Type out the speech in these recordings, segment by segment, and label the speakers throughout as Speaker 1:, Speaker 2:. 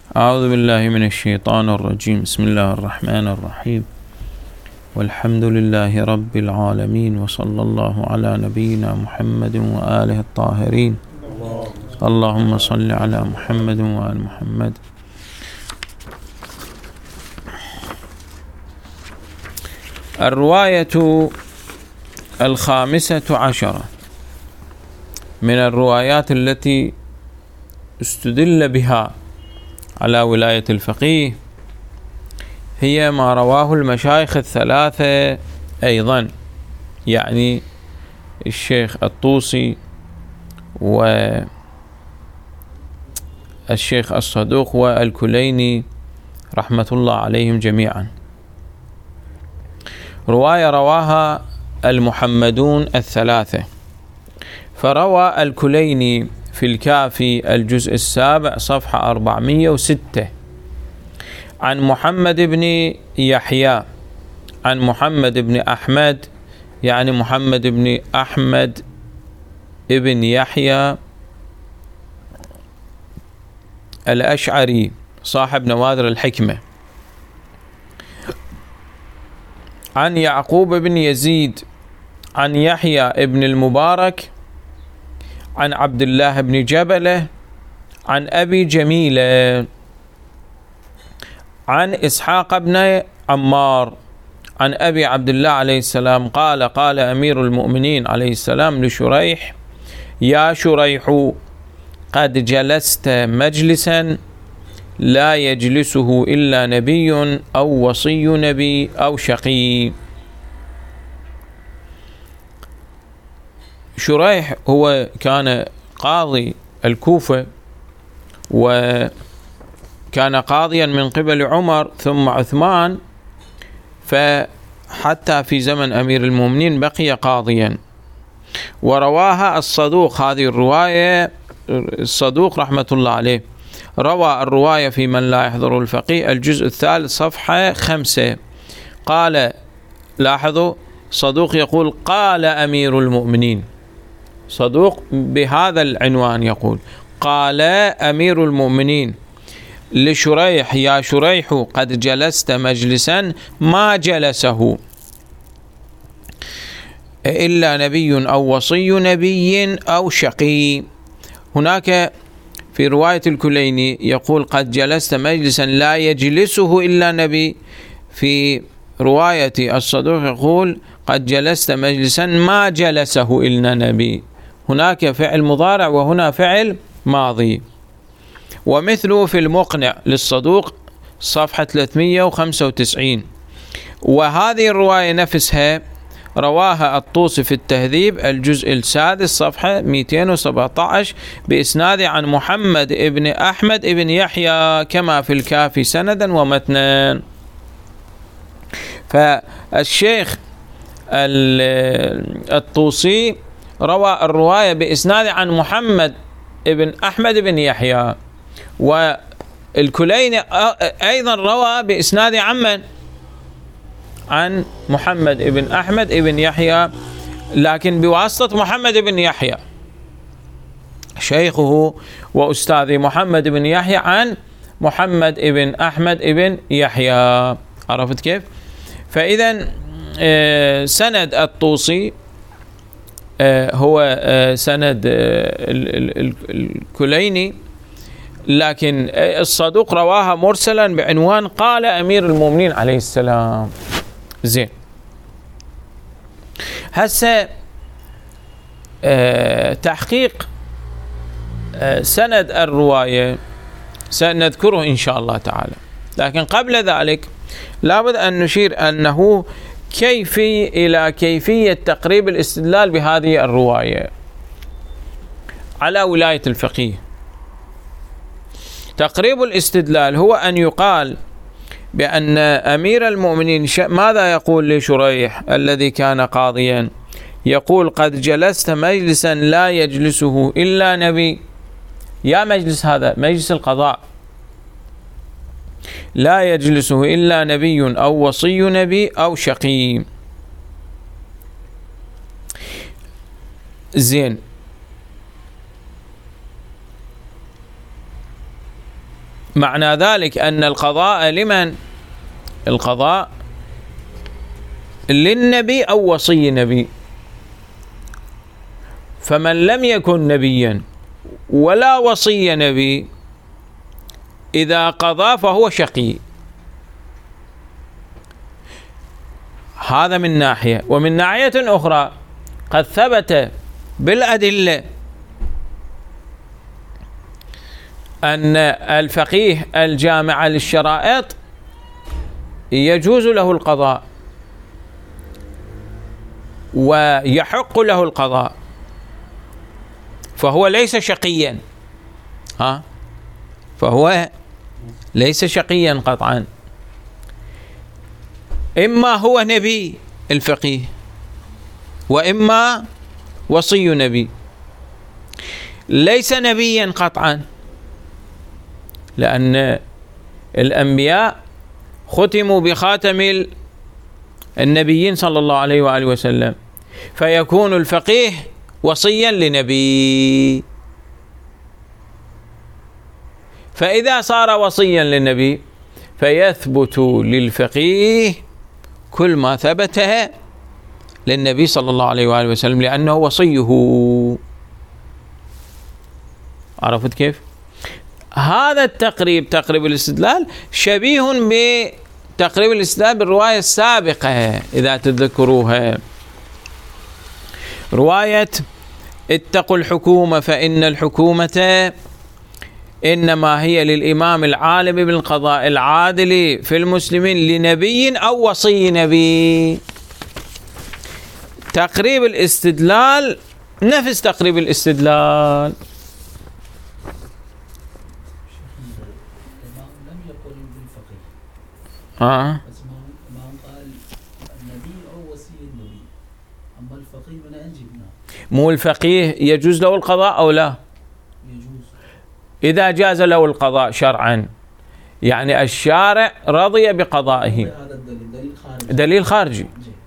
Speaker 1: أعوذ بالله من الشيطان الرجيم. بسم الله الرحمن الرحيم، والحمد لله رب العالمين، وصلى الله على نبينا محمد وآله الطاهرين. اللهم صل على محمد وآل محمد. الرواية الخامسة عشرة من الروايات التي استدل بها على ولاية الفقيه هي ما رواه المشايخ الثلاثة أيضا، يعني الشيخ الطوسي والشيخ الصدوق والكليني رحمة الله عليهم جميعا. رواية رواها المحمدون الثلاثة، فروى الكليني في الكافي الجزء 7 صفحة 406 عن محمد بن يحيى عن محمد بن أحمد، يعني محمد بن أحمد ابن يحيى الأشعري صاحب نوادر الحكمة، عن يعقوب بن يزيد عن يحيى ابن المبارك عن عبد الله بن جبلة عن أبي جميلة عن إسحاق بن عمار عن أبي عبد الله عليه السلام قال: قال أمير المؤمنين عليه السلام لشريح: يا شريح، قد جلست مجلسا لا يجلسه إلا نبي أو وصي نبي أو شقي. شريح هو كان قاضي الكوفة، وكان قاضيا من قبل عمر ثم عثمان، فحتى في زمن أمير المؤمنين بقي قاضيا. ورواها الصدوق، هذه الرواية الصدوق رحمة الله عليه روى الرواية في من لا يحضر الفقيه الجزء 3 صفحة 5. قال، لاحظوا، صدوق يقول قال أمير المؤمنين، صدوق بهذا العنوان يقول: قال أمير المؤمنين لشريح: يا شريح، قد جلست مجلسا ما جلسه إلا نبي أو وصي نبي أو شقي. هناك في رواية الكليني يقول: قد جلست مجلسا لا يجلسه إلا نبي. في رواية الصدوق يقول: قد جلست مجلسا ما جلسه إلا نبي. هناك فعل مضارع وهنا فعل ماضي. ومثله في المقنع للصدوق صفحة 395. وهذه الرواية نفسها رواها الطوسي في التهذيب الجزء 6 صفحة 217 بإسناد عن محمد ابن أحمد ابن يحيى كما في الكافي سندا ومتنا. فالشيخ الطوسي روى الرواية بإسناد عن محمد ابن أحمد ابن يحيى، والكليني أيضا روى بإسناد عن محمد ابن أحمد ابن يحيى، لكن بواسطة محمد ابن يحيى شيخه وأستاذي محمد ابن يحيى عن محمد ابن أحمد ابن يحيى. عرفت كيف؟ فإذا سند الطوسي هو سند الكليني، لكن الصدوق رواها مرسلا بعنوان قال أمير المؤمنين عليه السلام. زين، هسه تحقيق سند الرواية سنذكره إن شاء الله تعالى، لكن قبل ذلك لابد أن نشير أنه إلى كيفية تقريب الاستدلال بهذه الرواية على ولاية الفقيه. تقريب الاستدلال هو أن يقال بأن أمير المؤمنين ماذا يقول لشريح الذي كان قاضيا؟ يقول: قد جلست مجلسا لا يجلسه إلا نبي. يا مجلس هذا مجلس القضاء، لا يجلسه إلا نبي أو وصي نبي أو شقي. زين، معنى ذلك أن القضاء لمن؟ القضاء للنبي أو وصي نبي. فمن لم يكن نبيا ولا وصي نبي إذا قضى فهو شقي. هذا من ناحية. ومن ناحية أخرى قد ثبت بالأدلة أن الفقيه الجامع للشرائط يجوز له القضاء ويحق له القضاء، فهو ليس شقيا، فهو ليس شقيا قطعا. إما هو نبي الفقيه وإما وصي نبي. ليس نبيا قطعا، لأن الأنبياء ختموا بخاتم النبيين صلى الله عليه وآله وسلم، فيكون الفقيه وصيا لنبي. فإذا صار وصيا للنبي فيثبت للفقيه كل ما ثبت للنبي صلى الله عليه وآله وسلم لأنه وصيه. عرفت كيف؟ هذا التقريب، تقريب الاستدلال، شبيه بتقريب الاستدلال بالرواية السابقة إذا تذكروها، رواية اتقوا الحكومة فإن الحكومة إنما هي للإمام العالم بالقضاء العادل في المسلمين لنبي أو وصي نبي. تقريب الاستدلال نفس تقريب الاستدلال.
Speaker 2: بس ما قال النبي أو وصي النبي، أما الفقيه من أين جبنا؟
Speaker 1: مو الفقيه يجوز له القضاء أو لا؟
Speaker 2: يجوز.
Speaker 1: إذا جاز له القضاء شرعا، يعني الشارع رضي بقضائه،
Speaker 2: هذا الدليل خارجي.
Speaker 1: دليل خارجي.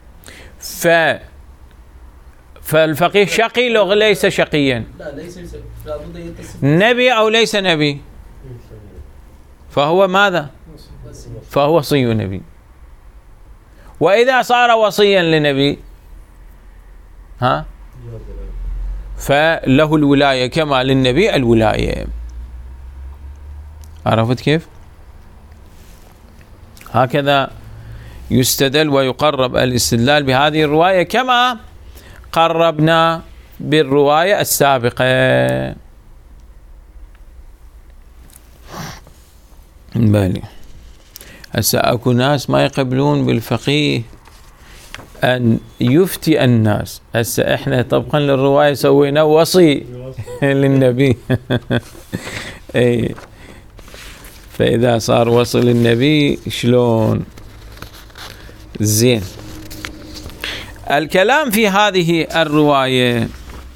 Speaker 1: فالفقيه شقي لو ليس شقيا؟
Speaker 2: لا ليس، لابد يتصف
Speaker 1: نبي أو ليس نبي؟ فهو ماذا؟ فهو وصي نبي. وإذا صار وصيا لنبي فله الولاية كما للنبي الولاية. عرفت كيف؟ هكذا يستدل ويقرب الاستدلال بهذه الرواية كما قربنا بالرواية السابقة. بالي هسه اكو ناس ما يقبلون بالفقيه ان يفتي الناس. هسه احنا طبقا للرواية سوينا وصي للنبي اي، فاذا صار وصي للنبي شلون؟ زين. الكلام في هذه الرواية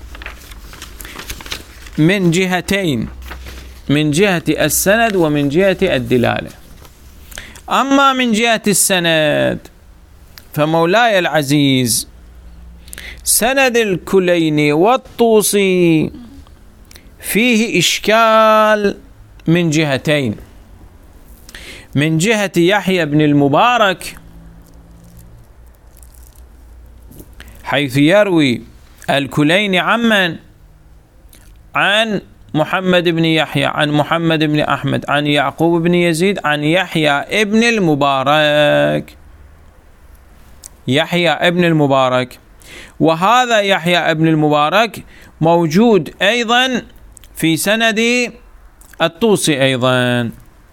Speaker 1: من جهتين، من جهة السند ومن جهة الدلالة. أما من جهة السند فمولاي العزيز سند الكليني والطوسي فيه إشكال من جهتين. من جهة يحيى بن المبارك حيث يروي الكليني عمن؟ عن محمد بن يحيى عن محمد بن أحمد عن يعقوب بن يزيد عن يحيى ابن المبارك. يحيى ابن المبارك، وهذا يحيى ابن المبارك موجود أيضا في سند الطوسي. أيضا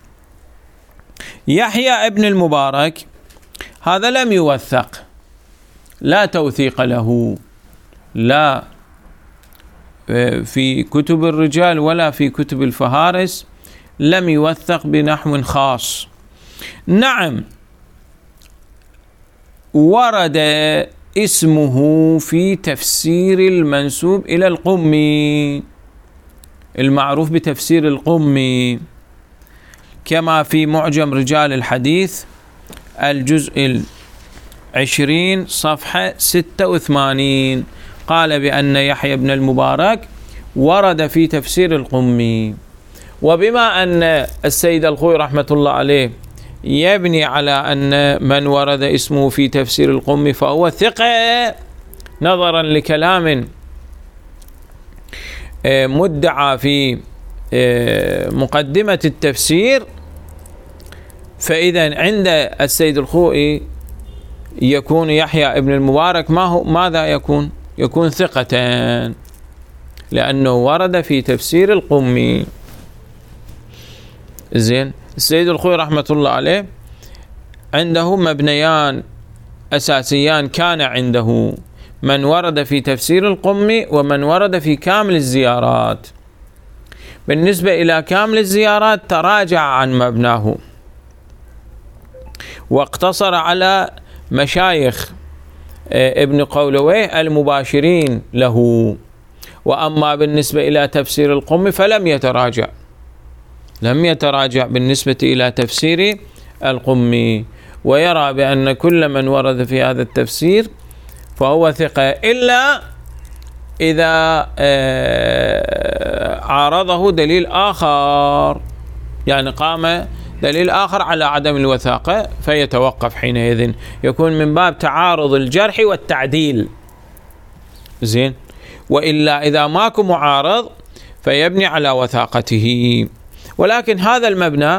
Speaker 1: يحيى ابن المبارك هذا لم يوثق، لا توثيق له، لا في كتب الرجال ولا في كتب الفهارس، لم يوثق بنحو خاص. نعم ورد اسمه في تفسير المنسوب إلى القمي، المعروف بتفسير القمي، كما في معجم رجال الحديث الجزء 20 صفحة 86 قال بأن يحيى بن المبارك ورد في تفسير القمي. وبما أن السيد الخوئي رحمة الله عليه يبني على أن من ورد اسمه في تفسير القمي فهو ثقة نظرا لكلام مدعى في مقدمة التفسير، فإذا عند السيد الخوئي يكون يحيى ابن المبارك ماذا يكون؟ يكون ثقة، لأنه ورد في تفسير القمي. زين، السيد الخوئي رحمة الله عليه عنده مبنيان أساسيان كان عنده: من ورد في تفسير القمي ومن ورد في كامل الزيارات. بالنسبة إلى كامل الزيارات تراجع عن مبناه واقتصر على مشايخ ابن قولويه المباشرين له، وأما بالنسبة إلى تفسير القمي فلم يتراجع، لم يتراجع بالنسبة إلى تفسير القمي، ويرى بأن كل من ورد في هذا التفسير فهو ثقة، إلا إذا عارضه دليل آخر، يعني قام دليل آخر على عدم الوثاقة فيتوقف، حينئذ يكون من باب تعارض الجرح والتعديل. زين، وإلا إذا ماكو معارض فيبني على وثاقته. ولكن هذا المبنى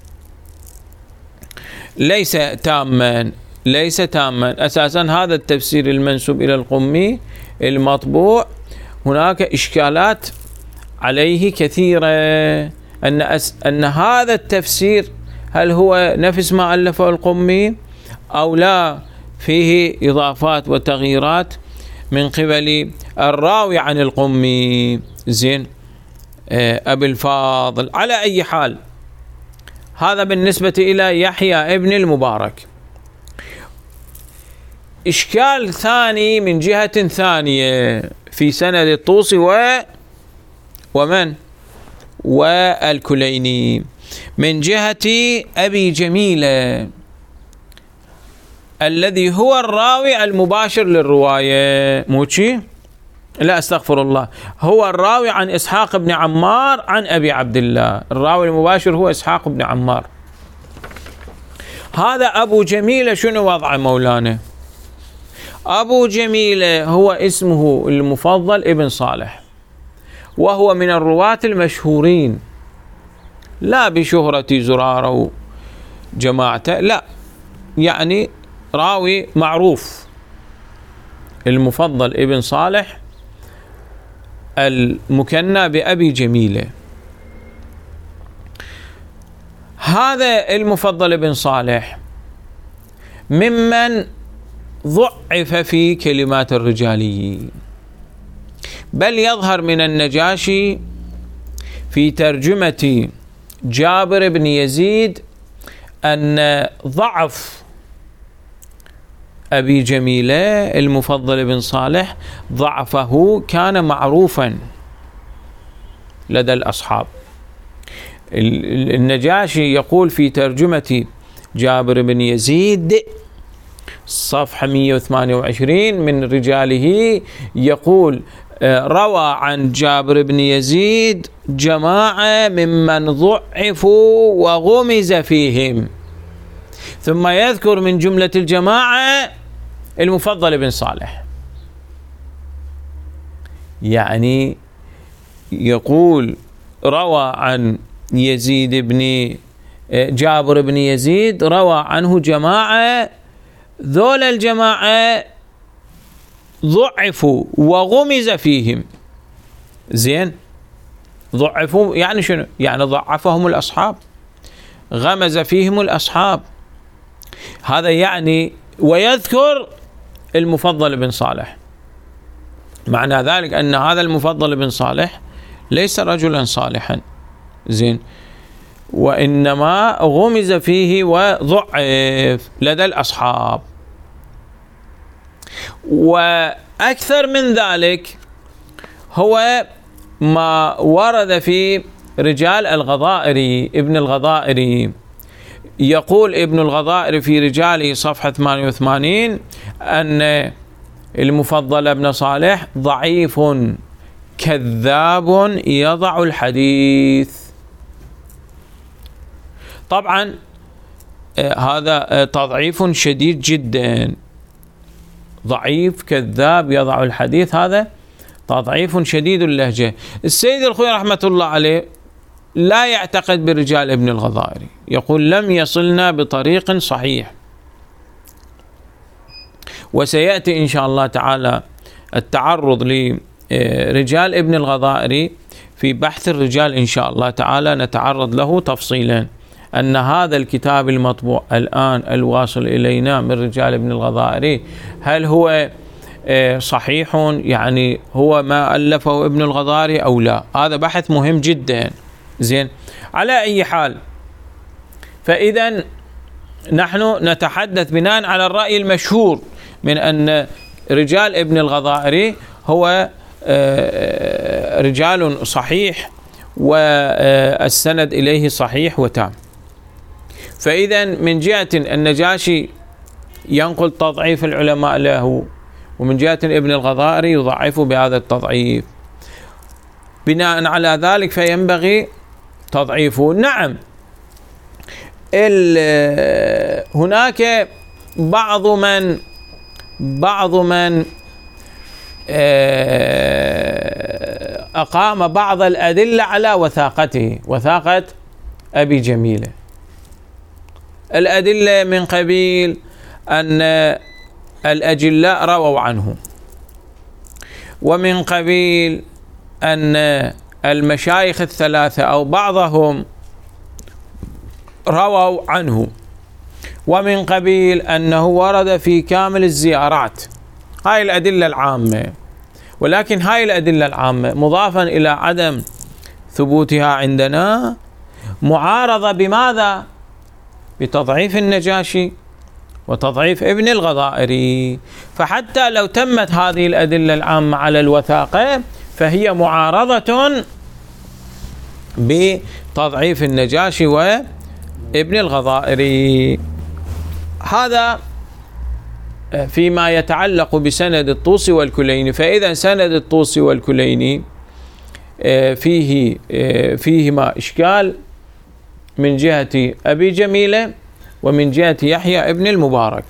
Speaker 1: ليس تاما، ليس تاما أساسا. هذا التفسير المنسوب إلى القمي المطبوع هناك إشكالات عليه كثيرة، أن هذا التفسير هل هو نفس ما ألفه القمي أو لا، فيه إضافات وتغييرات من قبل الراوي عن القمي. زين، أبي الفاضل. على أي حال، هذا بالنسبة إلى يحيى ابن المبارك. إشكال ثاني من جهة ثانية في سند الطوسي ومن والكليني من جهة أبي جميلة الذي هو الراوي المباشر للرواية، موشي لا استغفر الله، هو الراوي عن إسحاق بن عمار عن أبي عبد الله. الراوي المباشر هو إسحاق بن عمار. هذا أبو جميلة شنو وضعه مولانا؟ أبو جميلة هو اسمه المفضل ابن صالح، وهو من الرواة المشهورين، لا بشهرة زرارة وجماعته، لا، يعني راوي معروف، المفضل ابن صالح المكنى بأبي جميلة. هذا المفضل ابن صالح ممن ضعف في كلمات الرجاليين، بل يظهر من النجاشي في ترجمة جابر بن يزيد أن ضعف أبي جميلة المفضل بن صالح ضعفه كان معروفا لدى الأصحاب. النجاشي يقول في ترجمة جابر بن يزيد صفحة 128 من رجاله، يقول: روى عن جابر بن يزيد جماعة ممن ضعفوا وغمز فيهم، ثم يذكر من جملة الجماعة المفضل بن صالح. يعني يقول روى عن يزيد بن جابر بن يزيد روى عنه جماعة، ذول الجماعة ضعفوا وغمز فيهم. زين، ضعفوا يعني شنو؟ يعني ضعفهم الأصحاب، غمز فيهم الأصحاب. هذا يعني ويذكر المفضل بن صالح، معنى ذلك أن هذا المفضل بن صالح ليس رجلا صالحا. زين، وإنما غمز فيه وضعف لدى الأصحاب. وأكثر من ذلك هو ما ورد في رجال الغضائري، ابن الغضائري. يقول ابن الغضائري في رجاله صفحة 88 أن المفضل بن صالح ضعيف كذاب يضع الحديث. طبعا هذا تضعيف شديد جدا، ضعيف كذاب يضع الحديث، هذا تضعيف شديد اللهجة. السيد الخوي رحمة الله عليه لا يعتقد برجال ابن الغضائري، يقول لم يصلنا بطريق صحيح. وسيأتي إن شاء الله تعالى التعرض لرجال ابن الغضائري في بحث الرجال إن شاء الله تعالى، نتعرض له تفصيلا، أن هذا الكتاب المطبوع الآن الواصل إلينا من رجال ابن الغضائري هل هو صحيح، يعني هو ما ألفه ابن الغضائري أو لا؟ هذا بحث مهم جدا. زين، على أي حال، فإذا نحن نتحدث بناء على الرأي المشهور من أن رجال ابن الغضائري هو رجال صحيح والسند إليه صحيح وتام. فإذا من جهة النجاشي ينقل تضعيف العلماء له، ومن جهة ابن الغضائري يضعف بهذا التضعيف، بناء على ذلك فينبغي تضعيفه. نعم، هناك بعض من أقام بعض الأدلة على وثاقته، وثاقة أبي جميلة. الأدلة من قبيل أن الأجلاء رووا عنه، ومن قبيل أن المشايخ الثلاثة أو بعضهم رووا عنه، ومن قبيل أنه ورد في كامل الزيارات. هاي الأدلة العامة، ولكن هاي الأدلة العامة مضافا إلى عدم ثبوتها عندنا معارضة بماذا؟ بتضعيف النجاشي وتضعيف ابن الغضائري. فحتى لو تمت هذه الأدلة العامة على الوثاقة فهي معارضة بتضعيف النجاشي وابن الغضائري. هذا فيما يتعلق بسند الطوسي والكليني. فإذا سند الطوسي والكليني فيهما إشكال من جهة أبي جميلة ومن جهة يحيى ابن المبارك.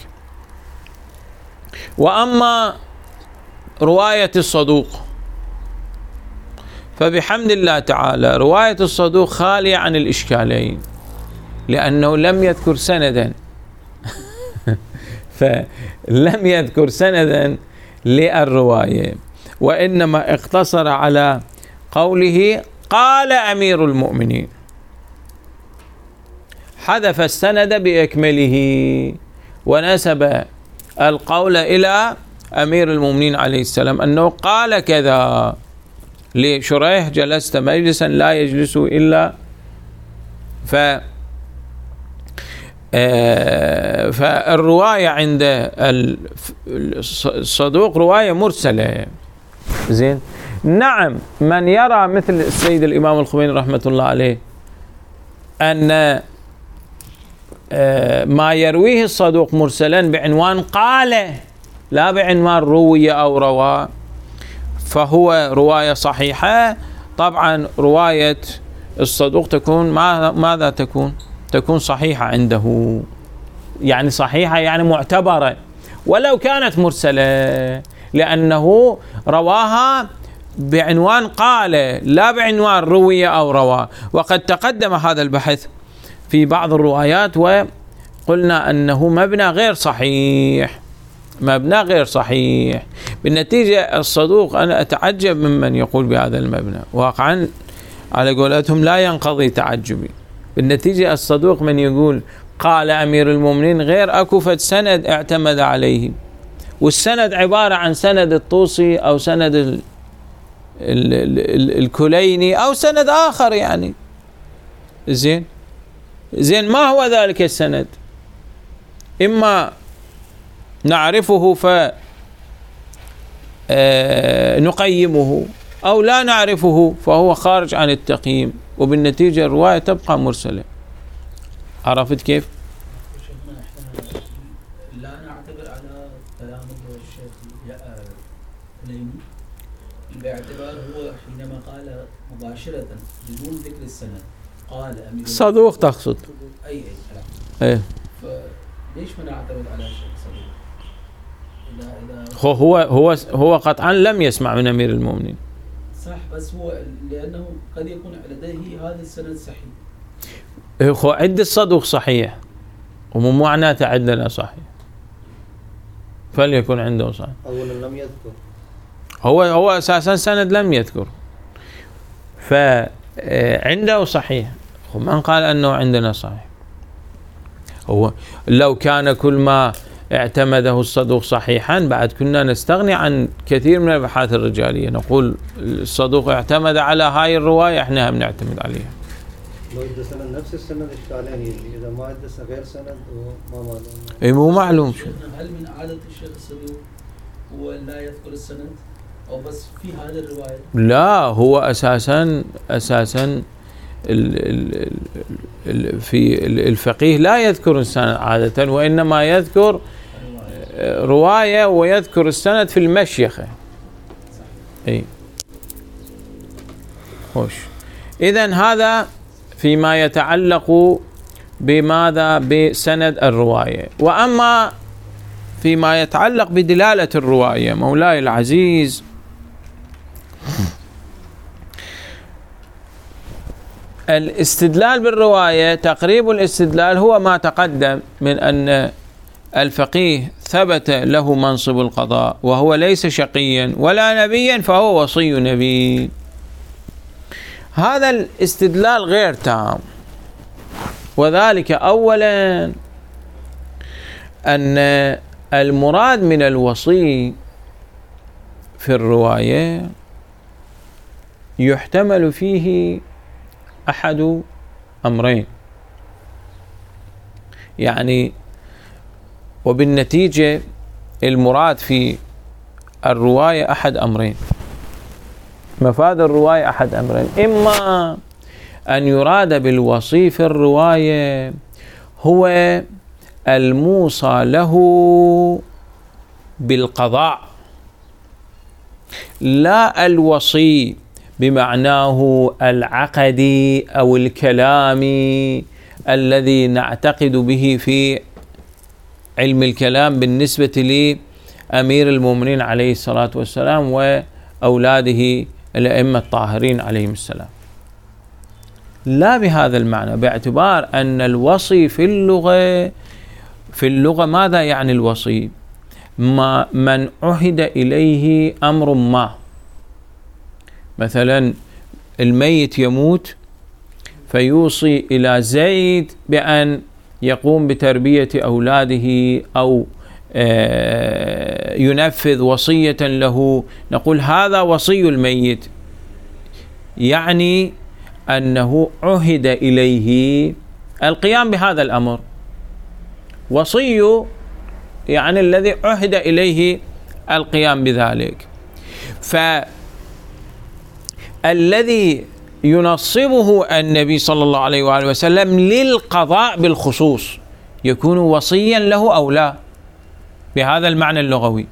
Speaker 1: وأما رواية الصدوق فبحمد الله تعالى رواية الصدوق خالية عن الإشكالين، لأنه لم يذكر سندا فلم يذكر سندا للرواية، وإنما اقتصر على قوله قال أمير المؤمنين، حذف السند بأكمله ونسب القول إلى أمير المؤمنين عليه السلام أنه قال كذا لشريح جلست مجلسا لا يجلس إلا فالرواية عند الصدوق رواية مرسلة. زين، نعم، من يرى مثل السيد الإمام الخميني رحمة الله عليه أن ما يرويه الصدوق مرسلا بعنوان قال لا بعنوان روي أو روى فهو رواية صحيحة. طبعا رواية الصدوق تكون ماذا تكون صحيحة عنده، يعني صحيحة يعني معتبرة ولو كانت مرسلة، لأنه رواها بعنوان قال لا بعنوان روي أو روى. وقد تقدم هذا البحث في بعض الروايات وقلنا أنه مبنى غير صحيح، مبنى غير صحيح. بالنتيجة الصدوق أنا أتعجب ممن يقول بهذا المبنى، واقعا على قولتهم لا ينقضي تعجبي. بالنتيجة الصدوق من يقول قال أمير المؤمنين غير أكفة سند اعتمد عليه، والسند عبارة عن سند الطوسي أو سند الكليني أو سند آخر يعني. زين، ما هو ذلك السند؟ إما نعرفه فنقيمه أو لا نعرفه فهو خارج عن التقييم، وبالنتيجة الرواية تبقى مرسلة. عرفت كيف؟
Speaker 2: لا نعتبر على كلام الشيخ كليني باعتبار هو حينما قال مباشرة بدون ذكر السند قال أمير
Speaker 1: صدوق تقصد
Speaker 2: أي
Speaker 1: ايه.
Speaker 2: فليش ما نعتمد على شيء صدوق؟
Speaker 1: هو قطعا لم يسمع من أمير المؤمنين.
Speaker 2: صح، بس هو لأنه قد يكون لديه هذا السند صحيح.
Speaker 1: هو عدة صدوق صحيح ومو معناته عندنا صحيح، فليكن عنده صحيح.
Speaker 3: أولا لم يذكر،
Speaker 1: هو أساسا سند لم يذكر، فعنده صحيح ومن قال أنه عندنا صحيح. هو لو كان كل ما اعتمده الصدوق صحيحا بعد كنا نستغني عن كثير من الأبحاث الرجالية، نقول الصدوق اعتمد على هاي الرواية احنا هم نعتمد عليها.
Speaker 3: لو ادى سند نفس السند اشكالين يجي، اذا ما ادى غير سند ما معلوم.
Speaker 1: اي مو معلوم.
Speaker 2: هل من عادة الشيخ الصدوق هو لا يذكر السند او بس في هذه الرواية؟
Speaker 1: لا، هو اساسا في الفقيه لا يذكر السند عادة، وانما يذكر رواية ويذكر السند في المشيخة. اي خوش. اذن هذا فيما يتعلق بماذا؟ بسند الرواية. وأما فيما يتعلق بدلالة الرواية مولاي العزيز، الاستدلال بالرواية، تقريب الاستدلال هو ما تقدم من أن الفقيه ثبت له منصب القضاء وهو ليس شقيا ولا نبيا فهو وصي نبي. هذا الاستدلال غير تام، وذلك أولا أن المراد من الوصي في الرواية يحتمل فيه أحد أمرين، يعني وبالنتيجة المراد في الرواية أحد أمرين، مفاد الرواية أحد أمرين: إما أن يراد بالوصي في الرواية هو الموصى له بالقضاء، لا الوصي بمعناه العقدي أو الكلامي الذي نعتقد به في علم الكلام بالنسبة لأمير المؤمنين عليه الصلاة والسلام وأولاده الأئمة الطاهرين عليهم السلام. لا بهذا المعنى، باعتبار أن الوصي في اللغة ماذا يعني الوصي؟ من عهد إليه أمر ما، مثلا الميت يموت فيوصي إلى زيد بأن يقوم بتربية أولاده أو ينفذ وصية له، نقول هذا وصي الميت، يعني أنه عهد إليه القيام بهذا الأمر. وصي يعني الذي عهد إليه القيام بذلك. فالذي ينصبه النبي صلى الله عليه وآله وسلم للقضاء بالخصوص يكون وصيا له أو لا؟ بهذا المعنى اللغوي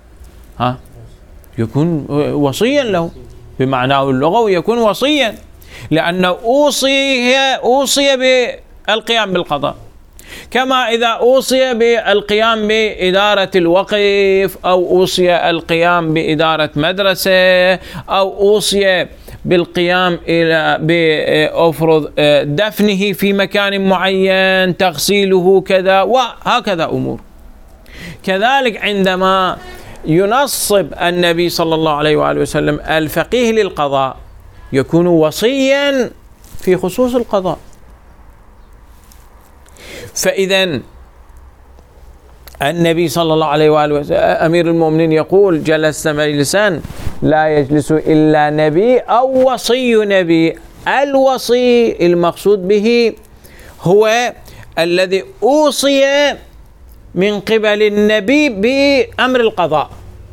Speaker 1: يكون وصيا له بمعناه اللغوي، يكون وصيا لأنه أوصي بالقيام بالقضاء، كما إذا أوصي بالقيام بإدارة الوقف أو أوصي القيام بإدارة مدرسة أو أوصي بالقيام إلى بأفرض دفنه في مكان معين، تغسيله كذا وهكذا أمور. كذلك عندما ينصب النبي صلى الله عليه وآله وسلم الفقيه للقضاء يكون وصيا في خصوص القضاء. فإذا النبي صلى الله عليه وآله وسلم أمير المؤمنين يقول: جلس مجلسا لا يجلس إلا نبي أو وصي نبي. الوصي المقصود به هو الذي أوصي من قبل النبي بأمر القضاء،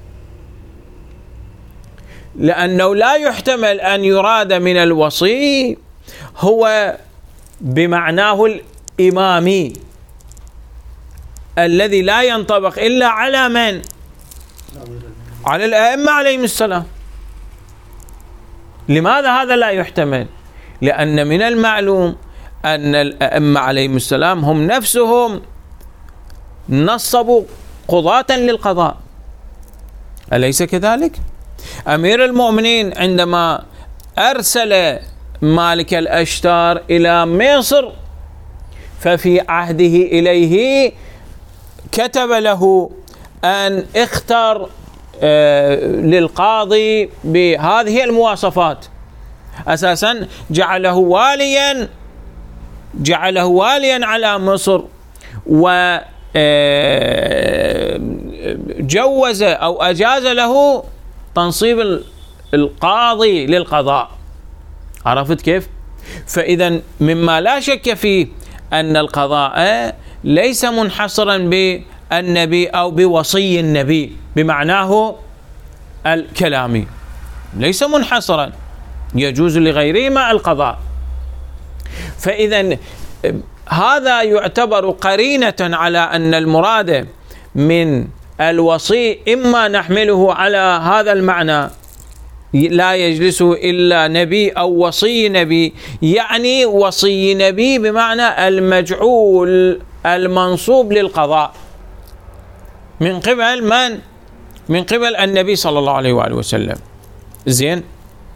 Speaker 1: لأنه لا يحتمل أن يراد من الوصي هو بمعناه الإمامي الذي لا ينطبق إلا على من؟ على الأئمة عليهم السلام. لماذا هذا لا يحتمل؟ لأن من المعلوم أن الأئمة عليهم السلام هم نفسهم نصبوا قضاة للقضاء، أليس كذلك؟ أمير المؤمنين عندما أرسل مالك الأشتار إلى مصر ففي عهده إليه كتب له أن اختر للقاضي بهذه المواصفات، أساسا جعله واليا على مصر، وجوز أو أجاز له تنصيب القاضي للقضاء. عرفت كيف؟ فإذا مما لا شك فيه أن القضاء ليس منحصرا بالنبي أو بوصي النبي بمعناه الكلامي، ليس منحصرا، يجوز لغيرهما القضاء. فإذا هذا يعتبر قرينة على أن المراد من الوصي إما نحمله على هذا المعنى لا يجلسه إلا نبي أو وصي نبي، يعني وصي نبي بمعنى المجعول المنصوب للقضاء من قبل من؟ من قبل النبي صلى الله عليه وآله وسلم. زين،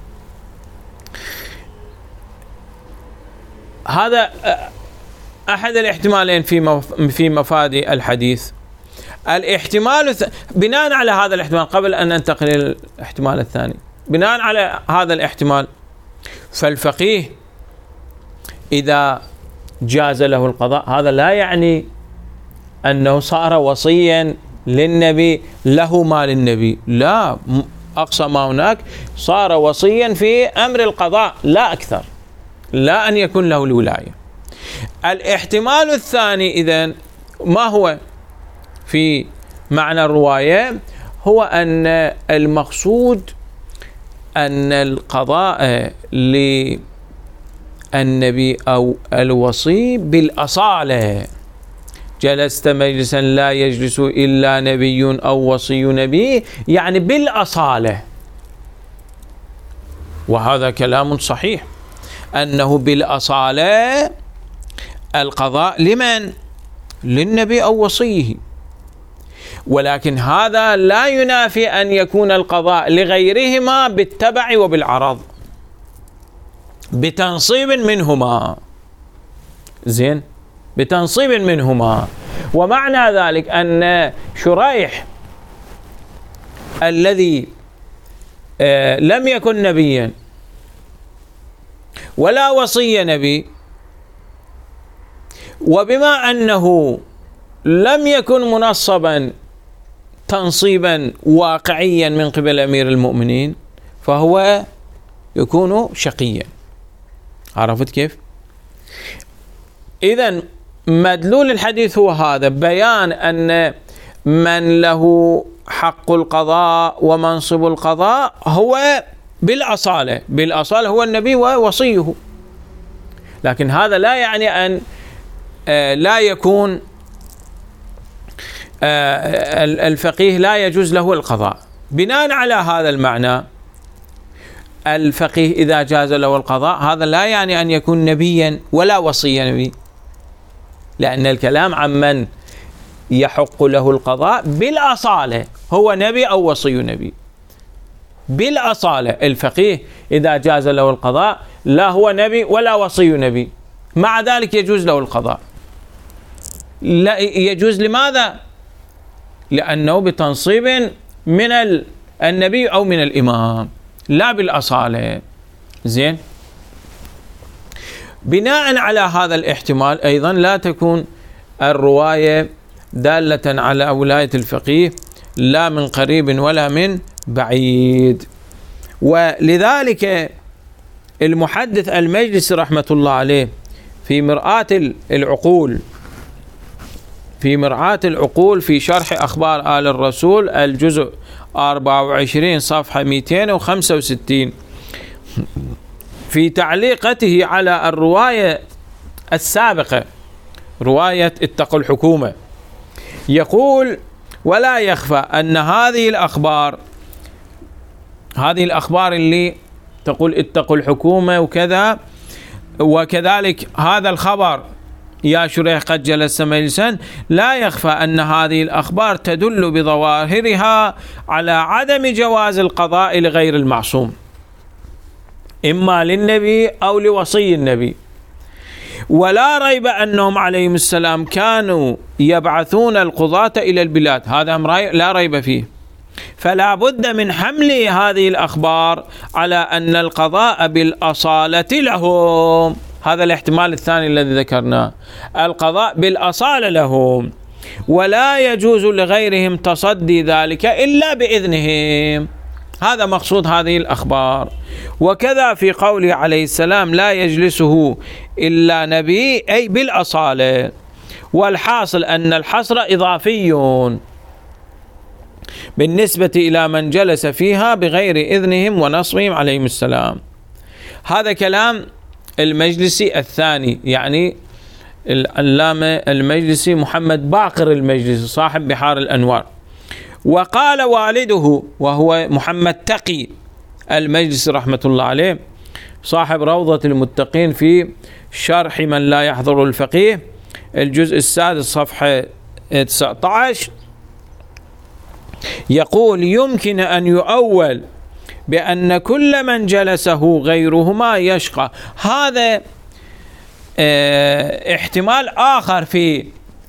Speaker 1: هذا أحد الاحتمالين في مفاد الحديث. الاحتمال بناء على هذا الاحتمال، قبل أن ننتقل إلى الاحتمال الثاني، بناء على هذا الاحتمال فالفقيه إذا جاز له القضاء هذا لا يعني أنه صار وصيا للنبي له ما للنبي، لا، أقصى ما هناك صار وصيا في أمر القضاء لا أكثر، لا أن يكون له الولاية. الاحتمال الثاني إذن ما هو في معنى الرواية؟ هو أن المقصود أن القضاء للنبي أو الوصي بالأصالة، جلست مجلسا لا يجلس إلا نبي أو وصي نبي، يعني بالأصالة. وهذا كلام صحيح أنه بالأصالة القضاء لمن؟ للنبي أو وصيه، ولكن هذا لا ينافي أن يكون القضاء لغيرهما بالتبع وبالعرض بتنصيب منهما. زين، بتنصيب منهما. ومعنى ذلك أن شريح الذي لم يكن نبيا ولا وصي نبي، وبما أنه لم يكن منصبا تنصيبا واقعيا من قبل أمير المؤمنين فهو يكون شقيا. عرفت كيف؟ إذن مدلول الحديث هو هذا، بيان أن من له حق القضاء ومنصب القضاء هو بالأصالة هو النبي ووصيه، لكن هذا لا يعني أن لا يكون الفقيه لا يجوز له القضاء. بناء على هذا المعنى الفقيه إذا جاز له القضاء هذا لا يعني أن يكون نبيا ولا وصي نبي، لأن الكلام عن من يحق له القضاء بالأصالة هو نبي أو وصي نبي. بالأصالة الفقيه إذا جاز له القضاء لا هو نبي ولا وصي نبي، مع ذلك يجوز له القضاء. لا يجوز، لماذا؟ لأنه بتنصيب من النبي أو من الإمام، لا بالأصالة. زين، بناء على هذا الاحتمال أيضا لا تكون الرواية دالة على ولاية الفقيه لا من قريب ولا من بعيد. ولذلك المحدث المجلسي رحمة الله عليه في مرآة العقول في شرح أخبار آل الرسول الجزء 24 صفحة 265 في تعليقته على الرواية السابقة رواية اتقوا الحكومة يقول: ولا يخفى أن هذه الأخبار اللي تقول اتقوا الحكومة وكذا وكذلك هذا الخبر يا شريح قد جلست مجلسا، لا يخفى أن هذه الأخبار تدل بظواهرها على عدم جواز القضاء لغير المعصوم، إما للنبي أو لوصي النبي. ولا ريب أنهم عليهم السلام كانوا يبعثون القضاة إلى البلاد، هذا أمر لا ريب فيه. فلا بد من حمل هذه الأخبار على أن القضاء بالأصالة لهم، هذا الاحتمال الثاني الذي ذكرناه، القضاء بالأصالة لهم، ولا يجوز لغيرهم تصدي ذلك إلا بإذنهم. هذا مقصود هذه الأخبار. وكذا في قوله عليه السلام لا يجلسه إلا نبي، أي بالأصالة. والحاصل أن الحصر إضافي بالنسبة إلى من جلس فيها بغير إذنهم ونصبهم عليهم السلام. هذا كلام المجلسي الثاني، يعني العلامة المجلسي محمد باقر المجلسي صاحب بحار الأنوار. وقال والده وهو محمد تقي المجلسي رحمة الله عليه صاحب روضة المتقين في شرح من لا يحضر الفقيه الجزء السادس صفحة 19، يقول يمكن أن يؤول بأن كل من جلسه غيرهما يشقى. هذا احتمال آخر في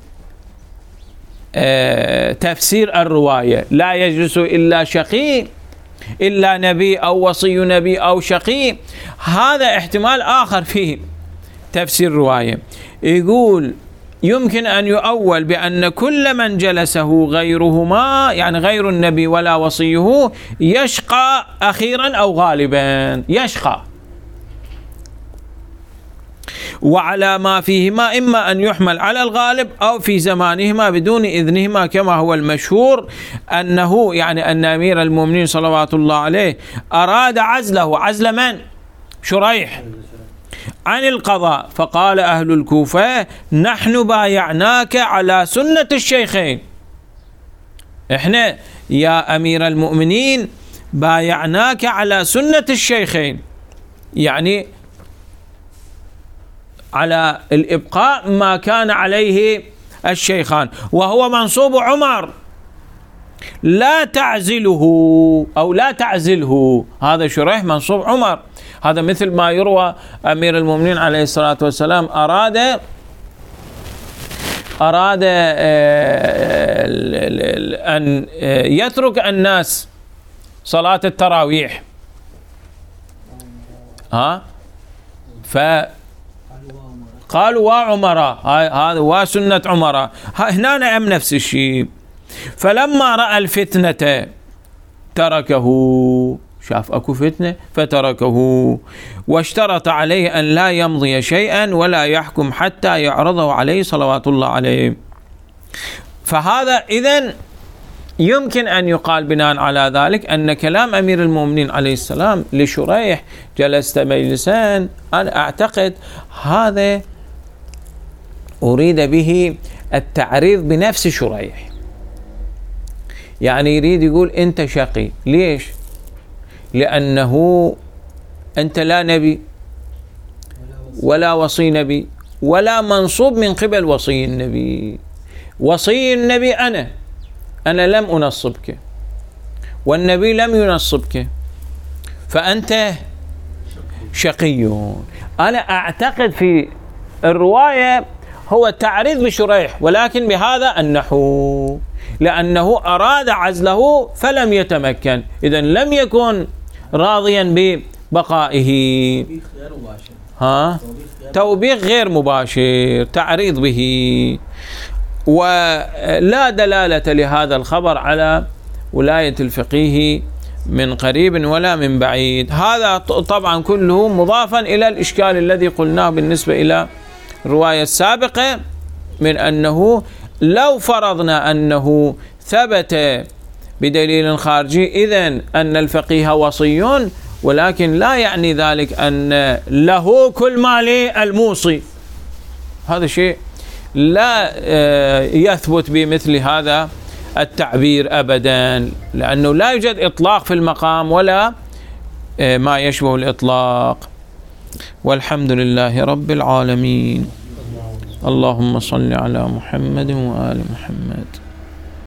Speaker 1: تفسير الرواية، لا يجلس إلا شقي، إلا نبي أو وصي نبي أو شقي. هذا احتمال آخر في تفسير الرواية، يقول يمكن أن يؤول بأن كل من جلسه غيرهما، يعني غير النبي ولا وصيه، يشقى أخيرا أو غالبا، يشقى. وعلى ما فيهما إما أن يحمل على الغالب أو في زمانهما بدون إذنهما، كما هو المشهور أنه يعني أن أمير المؤمنين صلوات الله عليه أراد عزله، عزل من؟ شريح عن القضاء، فقال أهل الكوفة نحن بايعناك على سنة الشيخين، إحنا يا أمير المؤمنين بايعناك على سنة الشيخين، يعني على الإبقاء ما كان عليه الشيخان، وهو منصوب عمر، لا تعزله أو لا تعزله. هذا شريح منصوب عمر، هذا مثل ما يروى أمير المؤمنين عليه الصلاة والسلام أراد أن يترك الناس صلاة التراويح، فقالوا وعمراء، هذا وسنة عمراء، هنا نعم نفس الشيء. فلما رأى الفتنة تركه، شاف أكو فتنة فتركه، واشترط عليه أن لا يمضي شيئا ولا يحكم حتى يعرضه عليه صلوات الله عليه. فهذا إذن يمكن أن يقال بناء على ذلك أن كلام أمير المؤمنين عليه السلام لشريح جلست مجلسا، أنا أعتقد هذا أريد به التعريض بنفس شريح، يعني يريد يقول أنت شقي. ليش؟ لأنه أنت لا نبي ولا وصي نبي ولا منصوب من قبل وصي النبي. وصي النبي أنا لم أنصبك والنبي لم ينصبك، فأنت شقي. أنا أعتقد في الرواية هو تعريض بشريح، ولكن بهذا النحو، لأنه أراد عزله فلم يتمكن، إذن لم يكن راضيا ببقائه. توبيخ غير مباشر، تعريض به. ولا دلالة لهذا الخبر على ولاية الفقيه من قريب ولا من بعيد. هذا طبعا كله مضافا إلى الإشكال الذي قلناه بالنسبة إلى الرواية السابقة، من أنه لو فرضنا أنه ثبت بدليل خارجي إذن أن الفقيه وصي، ولكن لا يعني ذلك أن له كل ما للموصي، هذا شيء لا يثبت بمثل هذا التعبير أبدا، لأنه لا يوجد إطلاق في المقام ولا ما يشبه الإطلاق. والحمد لله رب العالمين. اللهم صل على محمد وآل محمد.